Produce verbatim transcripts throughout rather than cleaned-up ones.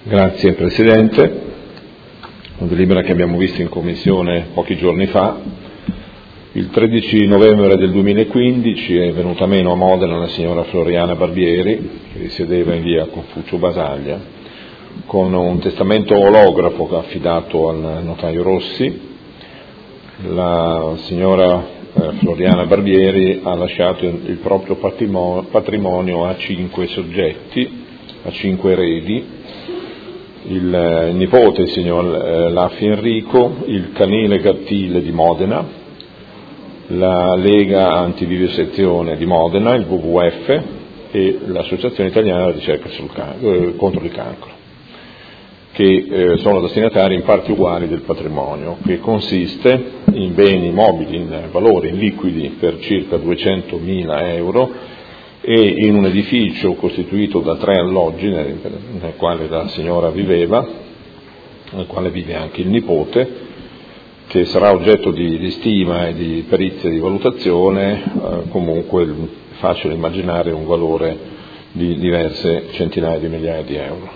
Grazie Presidente. Una delibera che abbiamo visto in Commissione pochi giorni fa. Il tredici novembre del duemilaquindici è venuta meno a Modena la signora Floriana Barbieri, che risiedeva in via Confucio Basaglia, con un testamento olografo che ha affidato al notaio Rossi. La signora eh, Floriana Barbieri ha lasciato il proprio patrimonio a cinque soggetti, a cinque eredi: il nipote, il signor Laffi Enrico, il Canile Gattile di Modena, la Lega Antivivisezione di Modena, il W W F e l'Associazione Italiana di Ricerca sul cancro, eh, contro il cancro, che eh, sono destinatari in parti uguali del patrimonio, che consiste in beni mobili, in valori, in liquidi per circa duecentomila euro, e in un edificio costituito da tre alloggi nel, nel quale la signora viveva, nel quale vive anche il nipote, che sarà oggetto di, di stima e di perizia di valutazione. Eh, comunque è facile immaginare un valore di diverse centinaia di migliaia di euro.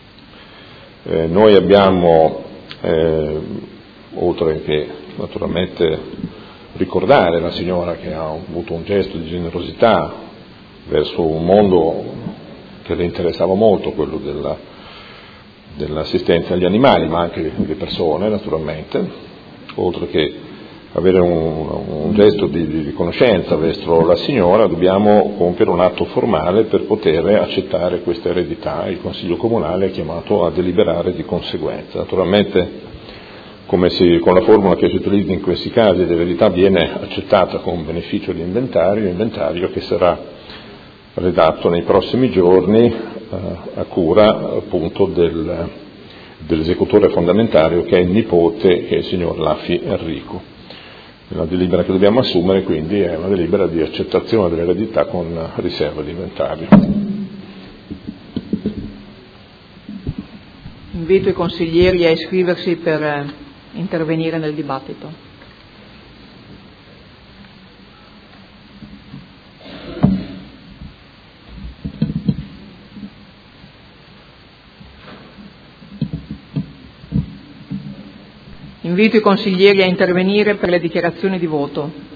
Eh, noi abbiamo, eh, oltre che naturalmente ricordare la signora che ha avuto un gesto di generosità verso un mondo che le interessava molto, quello della, dell'assistenza agli animali, ma anche alle persone naturalmente, oltre che avere un, un gesto di, di riconoscenza verso la signora, dobbiamo compiere un atto formale per poter accettare questa eredità. Il Consiglio Comunale è chiamato a deliberare di conseguenza. Naturalmente, come si, con la formula che si utilizza in questi casi, l'eredità viene accettata con beneficio di inventario, inventario che sarà redatto nei prossimi giorni eh, a cura appunto del, dell'esecutore fondamentale, che è il nipote, che è il signor Laffi Enrico. La delibera che dobbiamo assumere quindi è una delibera di accettazione dell'eredità con riserva di inventario. Invito i consiglieri a iscriversi per eh, intervenire nel dibattito. Invito i consiglieri a intervenire per le dichiarazioni di voto.